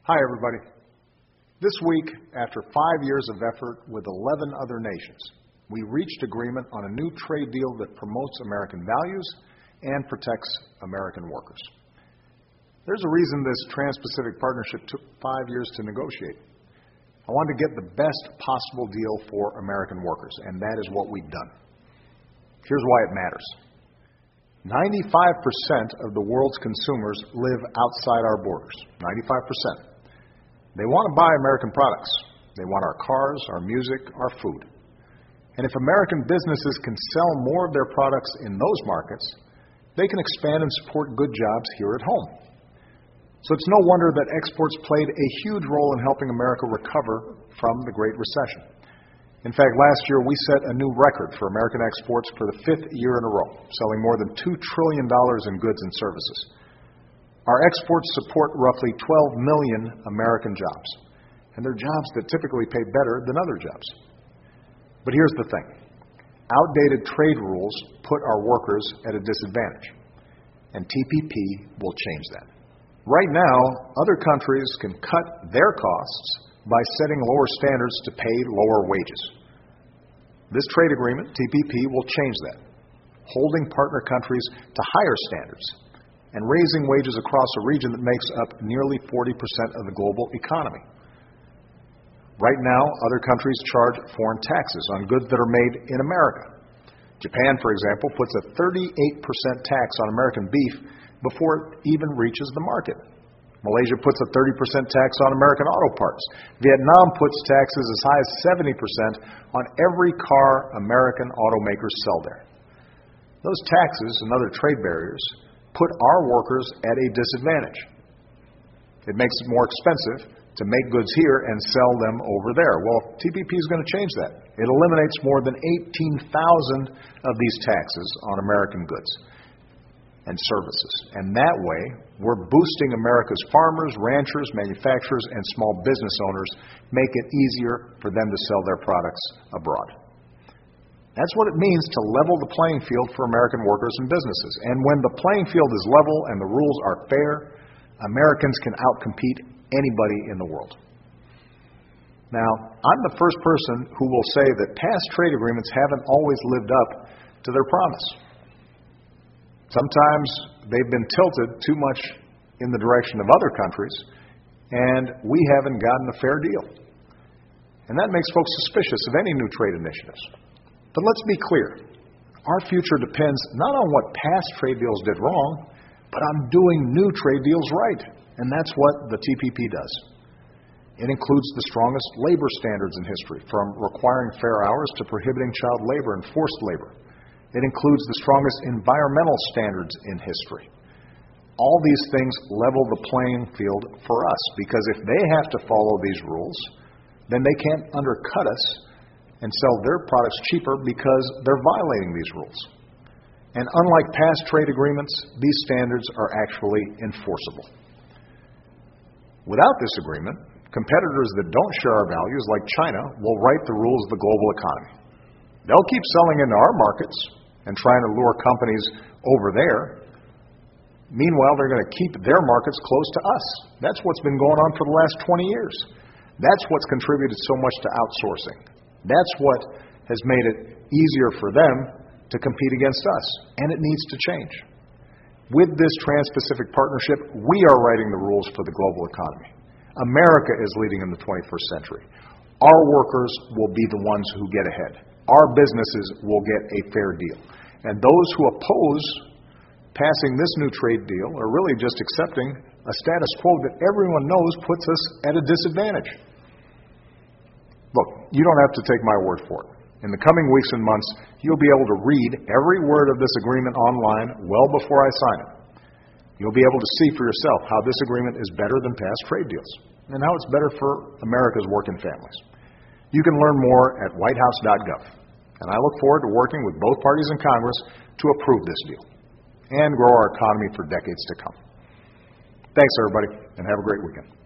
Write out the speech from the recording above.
Hi, everybody. This week, after 5 years of effort with 11 other nations, we reached agreement on a new trade deal that promotes American values and protects American workers. There's a reason this Trans-Pacific Partnership took 5 years to negotiate. I wanted to get the best possible deal for American workers, and that is what we've done. Here's why it matters. 95% of the world's consumers live outside our borders. 95%. They want to buy American products. They want our cars, our music, our food. And if American businesses can sell more of their products in those markets, they can expand and support good jobs here at home. So it's no wonder that exports played a huge role in helping America recover from the Great Recession. In fact, last year we set a new record for American exports for the 5th year in a row, selling more than $2 trillion in goods and services. Our exports support roughly 12 million American jobs, and they're jobs that typically pay better than other jobs. But here's the thing. Outdated trade rules put our workers at a disadvantage, and TPP will change that. Right now, other countries can cut their costs by setting lower standards to pay lower wages. This trade agreement, TPP, will change that, holding partner countries to higher standards and raising wages across a region that makes up nearly 40% of the global economy. Right now, other countries charge foreign taxes on goods that are made in America. Japan, for example, puts a 38% tax on American beef before it even reaches the market. Malaysia puts a 30% tax on American auto parts. Vietnam puts taxes as high as 70% on every car American automakers sell there. Those taxes and other trade barriers put our workers at a disadvantage. It makes it more expensive to make goods here and sell them over there. Well, TPP is going to change that. It eliminates more than 18,000 of these taxes on American goods and services. And that way, we're boosting America's farmers, ranchers, manufacturers, and small business owners, make it easier for them to sell their products abroad. That's what it means to level the playing field for American workers and businesses. And when the playing field is level and the rules are fair, Americans can outcompete anybody in the world. Now, I'm the first person who will say that past trade agreements haven't always lived up to their promise. Sometimes they've been tilted too much in the direction of other countries, and we haven't gotten a fair deal. And that makes folks suspicious of any new trade initiatives. But let's be clear. Our future depends not on what past trade deals did wrong, but on doing new trade deals right. And that's what the TPP does. It includes the strongest labor standards in history, from requiring fair hours to prohibiting child labor and forced labor. It includes the strongest environmental standards in history. All these things level the playing field for us, because if they have to follow these rules, then they can't undercut us and sell their products cheaper because they're violating these rules. And unlike past trade agreements, these standards are actually enforceable. Without this agreement, competitors that don't share our values, like China, will write the rules of the global economy. They'll keep selling into our markets and trying to lure companies over there. Meanwhile, they're going to keep their markets close to us. That's what's been going on for the last 20 years. That's what's contributed so much to outsourcing. That's what has made it easier for them to compete against us, and it needs to change. With this Trans-Pacific Partnership, we are writing the rules for the global economy. America is leading in the 21st century. Our workers will be the ones who get ahead. Our businesses will get a fair deal. And those who oppose passing this new trade deal are really just accepting a status quo that everyone knows puts us at a disadvantage. Look, you don't have to take my word for it. In the coming weeks and months, you'll be able to read every word of this agreement online well before I sign it. You'll be able to see for yourself how this agreement is better than past trade deals and how it's better for America's working families. You can learn more at whitehouse.gov. And I look forward to working with both parties in Congress to approve this deal and grow our economy for decades to come. Thanks, everybody, and have a great weekend.